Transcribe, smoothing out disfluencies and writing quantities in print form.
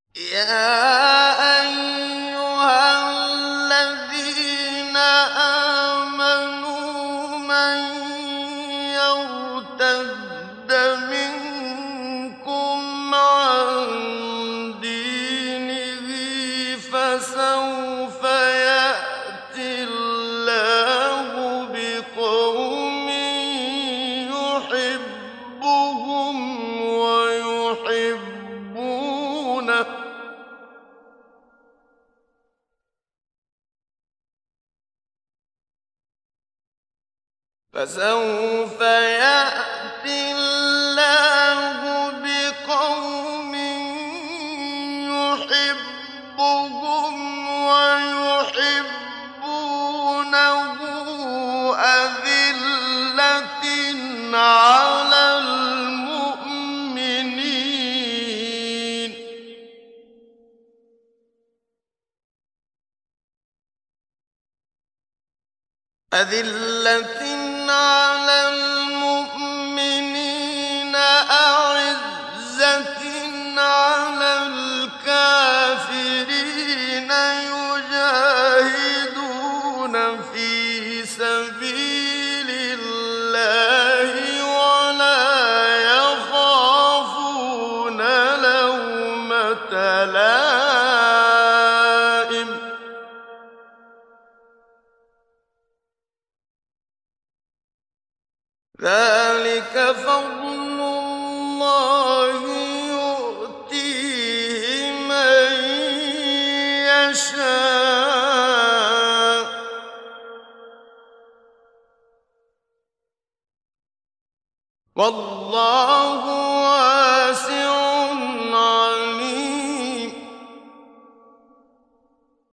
يا أيها الذين آمنوا من يرتد منكم عن دينه فسوف يأتي الله بقوم يحبهم ويحبونه فسوف يأتي الله بقوم يحبهم ويحبونه أذلة على المؤمنين أعزة على الكافرين يجاهدون في سبيل الله ولا يخافون لومة لائم ذلك فضل الله يؤتيه من يشاء والله